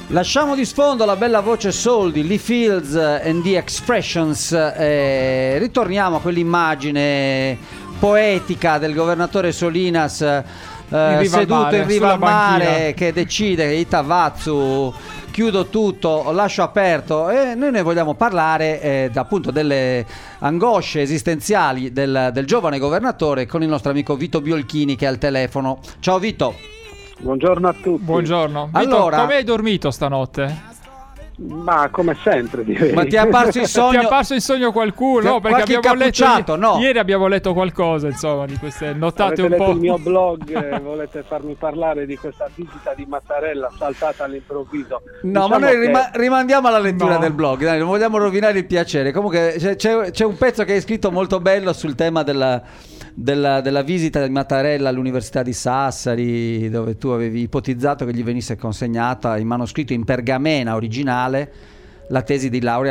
Lasciamo di sfondo la bella voce soul di Lee Fields and the Expressions, ritorniamo a quell'immagine poetica del governatore Solinas seduto in riva al mare, che decide: Itavazzu, chiudo tutto, lascio aperto. E noi ne vogliamo parlare appunto delle angosce esistenziali del giovane governatore con il nostro amico Vito Biolchini, che è al telefono. Ciao Vito. Buongiorno a tutti. Buongiorno. Vito, allora, come hai dormito stanotte? Ma come sempre, direi. Ma ti è apparso in sogno? Ti è apparso in sogno qualcuno? No, perché abbiamo letto no. Ieri abbiamo letto qualcosa, insomma, di queste nottate. Avete un po'. letto il mio blog, volete farmi parlare di questa visita di Mattarella saltata all'improvviso? No, diciamo, ma noi rimandiamo alla lettura del blog, dai, non vogliamo rovinare il piacere. Comunque c'è un pezzo che hai scritto molto bello sul tema della visita di Mattarella all'Università di Sassari, dove tu avevi ipotizzato che gli venisse consegnata in manoscritto in pergamena originale la tesi di laurea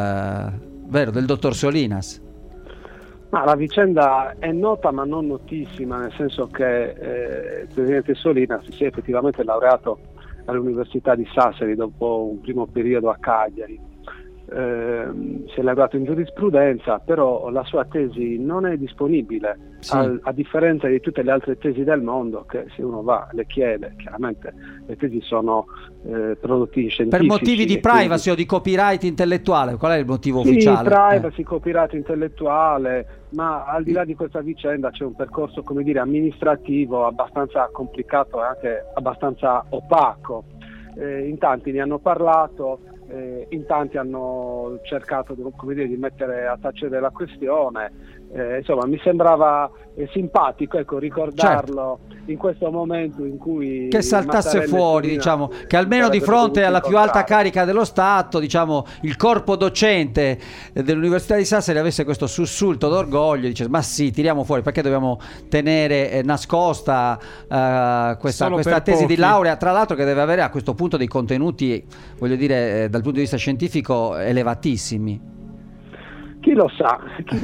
del dottor Solinas. Ma la vicenda è nota ma non notissima, nel senso che il presidente Solinas si è effettivamente laureato all'Università di Sassari dopo un primo periodo a Cagliari. Si è laureato in giurisprudenza, però la sua tesi non è disponibile, sì. A differenza di tutte le altre tesi del mondo, che se uno va le chiede, chiaramente le tesi sono prodotti scientifici. Per motivi di privacy o di copyright intellettuale, qual è il motivo ufficiale? Privacy, copyright intellettuale, ma al di là di questa vicenda c'è un percorso, come dire, amministrativo abbastanza complicato e anche abbastanza opaco. In tanti ne hanno parlato, in tanti hanno cercato di mettere a tacere la questione. Insomma, mi sembrava simpatico, ecco, ricordarlo, certo, in questo momento in cui che saltasse fuori, diciamo, che almeno di fronte alla più alta carica dello Stato, diciamo, il corpo docente dell'Università di Sassari avesse questo sussulto d'orgoglio, dice: ma sì, tiriamo fuori, perché dobbiamo tenere nascosta questa tesi pochi. Di laurea, tra l'altro, che deve avere a questo punto dei contenuti, voglio dire, dal punto di vista scientifico elevatissimi. Chi lo sa,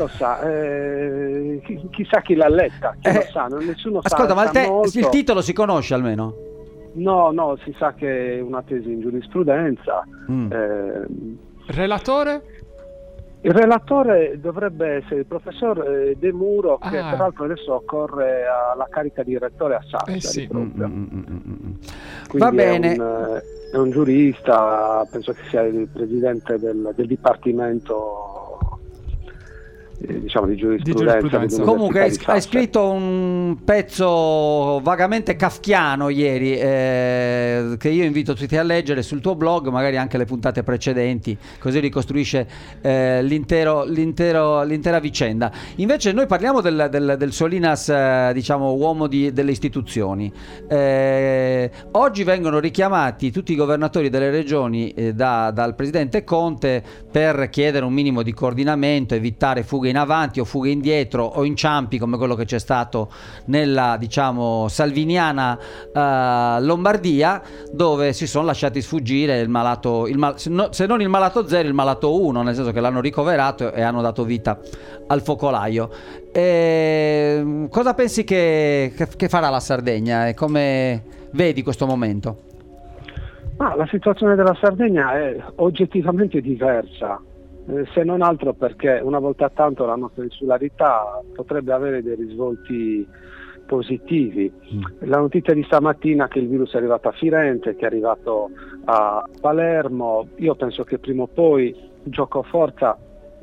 chissà chi l'ha letta, chi lo sa, nessuno sa. Ascolta, ma il titolo si conosce almeno? No, si sa che è una tesi in giurisprudenza. Relatore? Il relatore dovrebbe essere il professor De Muro, che peraltro adesso corre alla carica di rettore a Sassari. Sì. Va bene. È un giurista, penso che sia il presidente del dipartimento, diciamo, di giurisprudenza. Comunque hai scritto un pezzo vagamente kafkiano ieri, che io invito tutti a leggere sul tuo blog, magari anche le puntate precedenti, così ricostruisce l'intera vicenda. Invece noi parliamo del Solinas, diciamo, uomo delle istituzioni. Oggi vengono richiamati tutti i governatori delle regioni dal presidente Conte per chiedere un minimo di coordinamento, evitare fughe in avanti o fughe indietro o inciampi come quello che c'è stato nella, diciamo, salviniana Lombardia, dove si sono lasciati sfuggire il malato, se non il malato 0, il malato 1, nel senso che l'hanno ricoverato e hanno dato vita al focolaio. Cosa pensi che farà la Sardegna e come vedi questo momento? La situazione della Sardegna è oggettivamente diversa. Se non altro perché una volta tanto la nostra insularità potrebbe avere dei risvolti positivi. La notizia di stamattina che il virus è arrivato a Firenze, che è arrivato a Palermo, io penso che prima o poi il giocoforza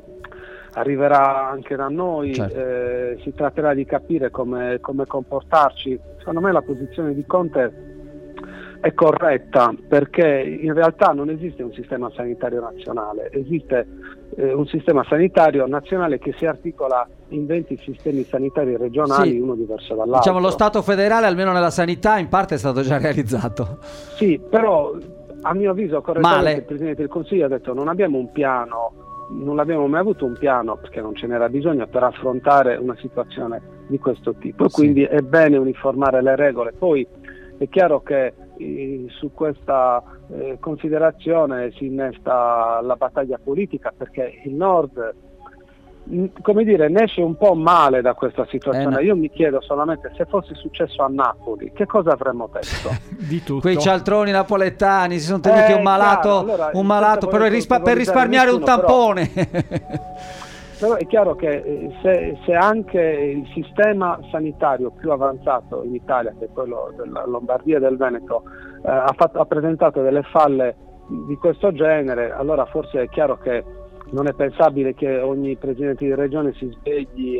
arriverà anche da noi, certo. Si tratterà di capire come comportarci. Secondo me la posizione di Conte è corretta, perché in realtà non esiste un sistema sanitario nazionale, esiste un sistema sanitario nazionale che si articola in 20 sistemi sanitari regionali, sì, uno diverso dall'altro. Diciamo, lo Stato federale, almeno nella sanità, in parte è stato già realizzato. Sì, però a mio avviso correttamente il Presidente del Consiglio ha detto: non abbiamo un piano, non abbiamo mai avuto un piano, perché non ce n'era bisogno per affrontare una situazione di questo tipo, e quindi è bene uniformare le regole. Poi è chiaro che su questa considerazione si innesta la battaglia politica, perché il Nord come dire, ne esce un po' male da questa situazione. No. Io mi chiedo solamente, se fosse successo a Napoli, che cosa avremmo detto? Di tutto. Quei cialtroni napoletani si sono tenuti un malato, per risparmiare un tampone. Però è chiaro che se anche il sistema sanitario più avanzato in Italia, che è quello della Lombardia e del Veneto, ha presentato delle falle di questo genere, allora forse è chiaro che non è pensabile che ogni presidente di regione si svegli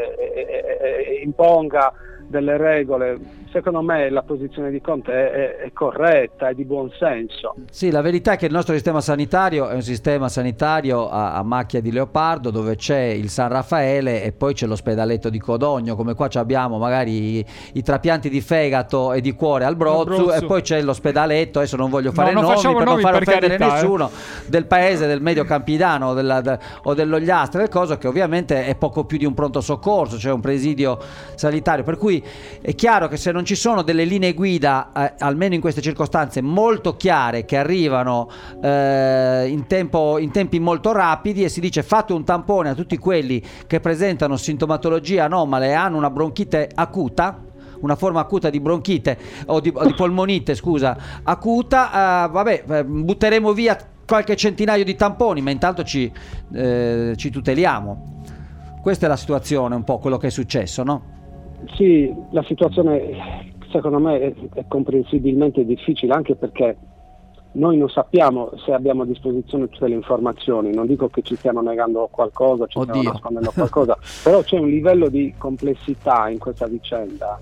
e imponga delle regole. Secondo me la posizione di Conte è corretta, è di buon senso. Sì, la verità è che il nostro sistema sanitario è un sistema sanitario a macchia di leopardo, dove c'è il San Raffaele e poi c'è l'ospedaletto di Codogno, come qua abbiamo magari i trapianti di fegato e di cuore al Brozzu, e poi c'è l'ospedaletto, adesso non voglio fare nomi per non far offendere nessuno, del paese del Medio Campidano o dell'Ogliastra, del coso, che ovviamente è poco più di un pronto soccorso, cioè un presidio sanitario, per cui è chiaro che se non ci sono delle linee guida, almeno in queste circostanze, molto chiare, che arrivano in tempi molto rapidi, e si dice fate un tampone a tutti quelli che presentano sintomatologie anomale e hanno una bronchite acuta, una forma acuta di bronchite o di polmonite, scusa, acuta, butteremo via qualche centinaio di tamponi, ma intanto ci tuteliamo. Questa è la situazione, un po' quello che è successo, no? Sì, la situazione secondo me è comprensibilmente difficile, anche perché noi non sappiamo se abbiamo a disposizione tutte le informazioni. Non dico che ci stiano negando qualcosa, ci stiano nascondendo qualcosa, però c'è un livello di complessità in questa vicenda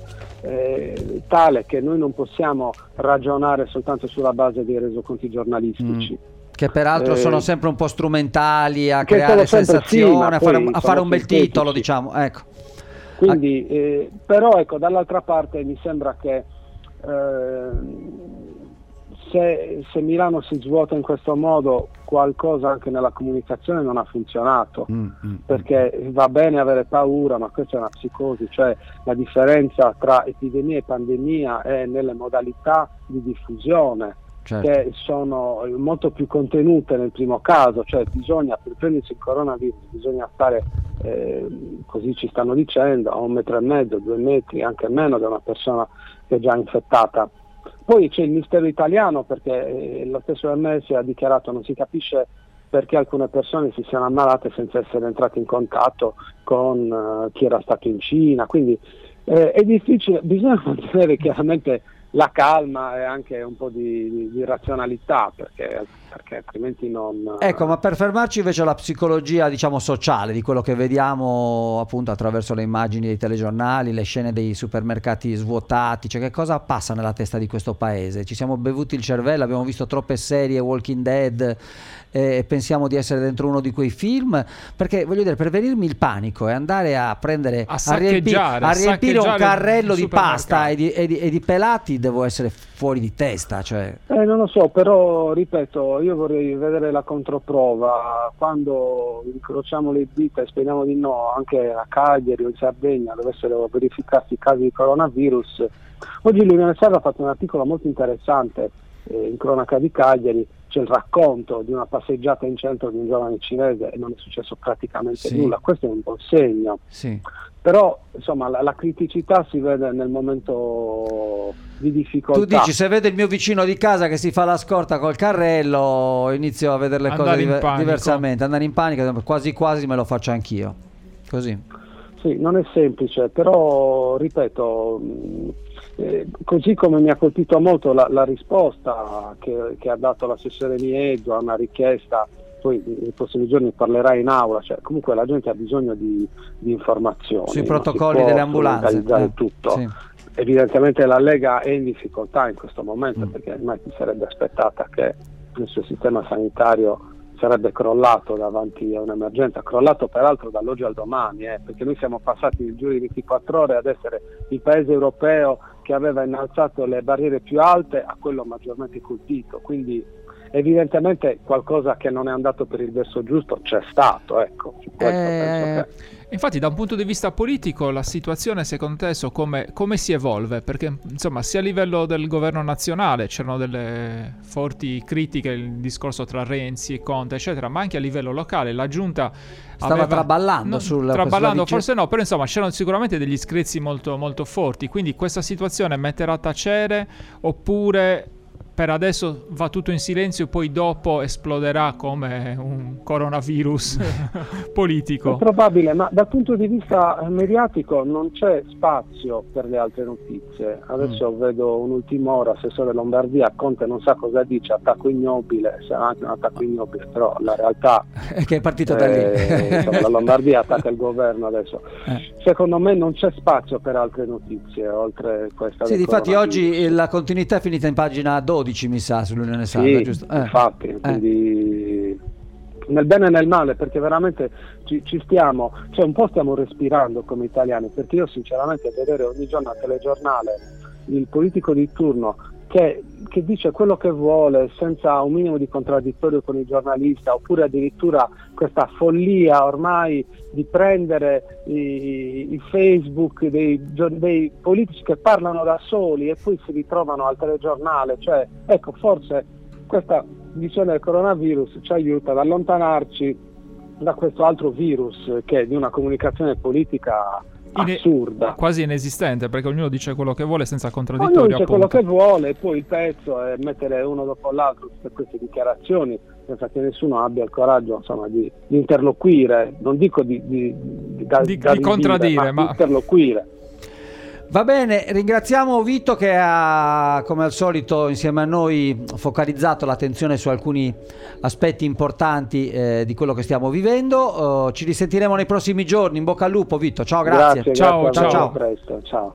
tale che noi non possiamo ragionare soltanto sulla base dei resoconti giornalistici. Che peraltro sono sempre un po' strumentali a creare sensazione, a fare un bel titolo, diciamo, ecco. Quindi, però ecco, dall'altra parte mi sembra che se Milano si svuota in questo modo, qualcosa anche nella comunicazione non ha funzionato, perché va bene avere paura, ma questa è una psicosi, cioè la differenza tra epidemia e pandemia è nelle modalità di diffusione. Certo. Che sono molto più contenute nel primo caso, cioè bisogna, per prendersi il coronavirus, bisogna stare, così ci stanno dicendo, a 1,5 metri, 2 metri, anche meno, da una persona che è già infettata. Poi c'è il mistero italiano, perché lo stesso OMS ha dichiarato non si capisce perché alcune persone si siano ammalate senza essere entrate in contatto con chi era stato in Cina, quindi è difficile, bisogna mantenere chiaramente la calma e anche un po' di razionalità, perché altrimenti non... Ecco, ma per fermarci invece alla psicologia, diciamo, sociale, di quello che vediamo appunto attraverso le immagini dei telegiornali, le scene dei supermercati svuotati, cioè che cosa passa nella testa di questo paese? Ci siamo bevuti il cervello, abbiamo visto troppe serie Walking Dead e pensiamo di essere dentro uno di quei film, perché voglio dire, per venirmi il panico e andare a prendere a riempire un carrello di pasta e di pelati, devo essere fuori di testa, cioè. Non lo so, però ripeto, io vorrei vedere la controprova. Quando incrociamo le dita e speriamo di no, anche a Cagliari o in Sardegna dovessero verificarsi casi di coronavirus. Oggi l'Università ha fatto un articolo molto interessante in cronaca di Cagliari, c'è il racconto di una passeggiata in centro di un giovane cinese e non è successo praticamente nulla. Questo è un buon segno. Sì. Però insomma la criticità si vede nel momento di difficoltà. Tu dici, se vedo il mio vicino di casa che si fa la scorta col carrello, inizio a vedere le cose diversamente, andare in panico, quasi quasi me lo faccio anch'io. Così. Sì, non è semplice, però ripeto, così come mi ha colpito molto la risposta che ha dato l'assessore Nieddu a una richiesta, poi nei prossimi giorni parlerà in aula, cioè comunque la gente ha bisogno di informazioni sui protocolli delle ambulanze, tutto. Sì. Evidentemente la Lega è in difficoltà in questo momento, perché ormai si sarebbe aspettata che il suo sistema sanitario sarebbe crollato davanti a un'emergenza, crollato peraltro dall'oggi al domani, perché noi siamo passati nel giro di 24 ore ad essere il paese europeo che aveva innalzato le barriere più alte a quello maggiormente colpito, quindi evidentemente qualcosa che non è andato per il verso giusto c'è stato, ecco. Su questo penso che... Infatti, da un punto di vista politico, la situazione secondo te come si evolve? Perché insomma, sia a livello del governo nazionale c'erano delle forti critiche, il discorso tra Renzi e Conte, eccetera, ma anche a livello locale la giunta stava traballando traballando, forse no, però insomma c'erano sicuramente degli screzi molto, molto forti. Quindi questa situazione metterà a tacere, oppure per adesso va tutto in silenzio e poi dopo esploderà come un coronavirus politico? È probabile, ma dal punto di vista mediatico non c'è spazio per le altre notizie. Adesso vedo un'ultima ora, assessore Lombardia, Conte non sa cosa dice, attacco ignobile, sarà anche un attacco ignobile, però la realtà è che è partito da lì. Insomma, la Lombardia attacca il governo adesso. Secondo me non c'è spazio per altre notizie, oltre questa. Sì, difatti oggi la continuità è finita in pagina 12. Mi sa, sull'Unione Sacra, sì, giusto? Infatti, quindi nel bene e nel male, perché veramente ci stiamo, cioè un po' stiamo respirando come italiani, perché io sinceramente vedere ogni giorno al telegiornale il politico di turno che dice quello che vuole senza un minimo di contraddittorio con il giornalista, oppure addirittura questa follia ormai di prendere i Facebook dei politici che parlano da soli e poi si ritrovano al telegiornale. Cioè, ecco, forse questa visione del coronavirus ci aiuta ad allontanarci da questo altro virus che è di una comunicazione politica assurda, quasi inesistente, perché ognuno dice quello che vuole senza contraddittorio. Ognuno dice quello che vuole, e poi il pezzo è mettere uno dopo l'altro tutte queste dichiarazioni senza che nessuno abbia il coraggio, insomma, di interloquire, non dico di contraddire, ma interloquire. Va bene, ringraziamo Vito che ha, come al solito, insieme a noi focalizzato l'attenzione su alcuni aspetti importanti di quello che stiamo vivendo. Ci risentiremo nei prossimi giorni. In bocca al lupo, Vito. Ciao, grazie. Grazie, ciao. A presto, ciao.